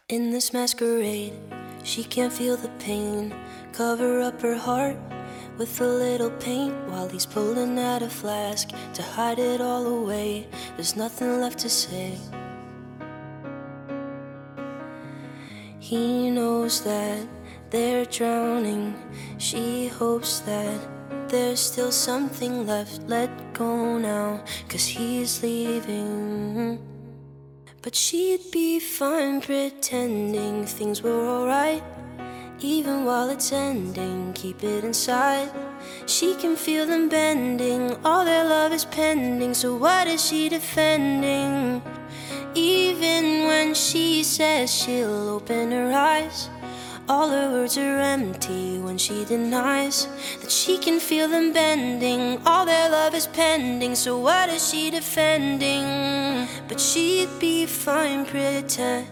In this masquerade, she can't feel the pain. Cover up her heart with a little paint while he's pulling out a flask to hide it all away. There's nothing left to say. He knows that they're drowning. She hopes that there's still something left. Let go now, 'cause he's leaving. But she'd be fine pretending things were alright, even while it's ending. Keep it inside. She can feel them bending. All their love is pending. So what is she defending? Even when she says she'll open her eyes, all her words are empty when she denies that she can feel them bending. All their love is pending. So what is she defending? But she'd be fine pretending.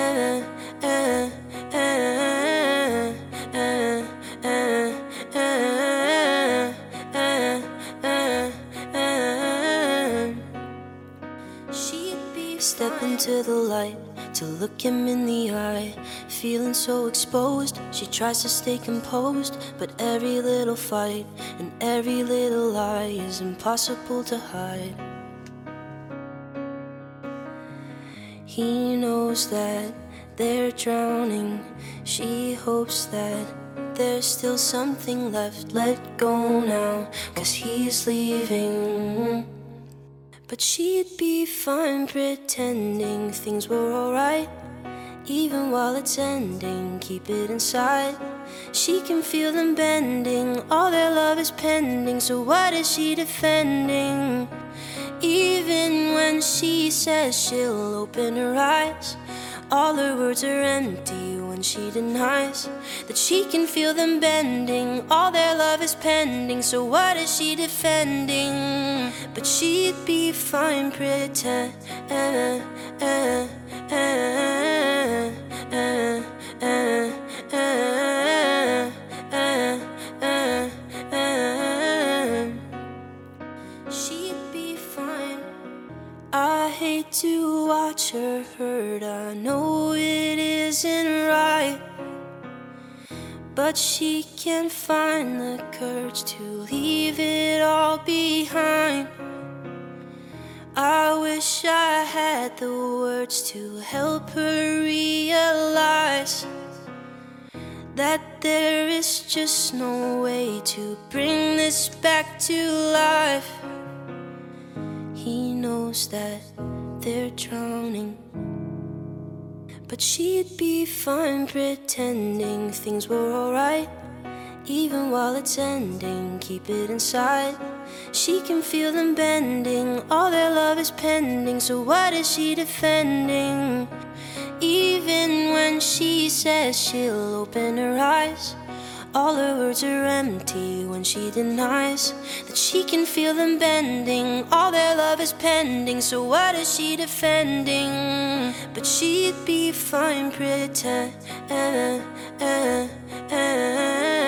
Step into the light to look him in the eye. Feeling so exposed, she tries to stay composed, but every little fight and every little lie is impossible to hide. He knows that they're drowning. She hopes that there's still something left. Let go now, 'cause he's leaving. But she'd be fine pretending things were alright, even while it's ending. Keep it inside. She can feel them bending. All their love is pending. So what is she defending? Even when she says she'll open her eyes, all her words are empty when she denies that she can feel them bending. All their love is pending. So what is she defending? But she'd be fine pretending. She'd be fine. I hate to watch her hurt. I know it isn't right, but she can't find the courage to leave it all behind. I wish I had the words to help her realize that there is just no way to bring this back to life. He knows that they're drowning, but she'd be fine pretending things were alright, even while it's ending. Keep it inside. She can feel them bending. All their love is pending. So what is she defending? Even when she says she'll open her eyes, all her words are empty when she denies that she can feel them bending. All their love is pending. So what is she defending? But she'd be fine pretending.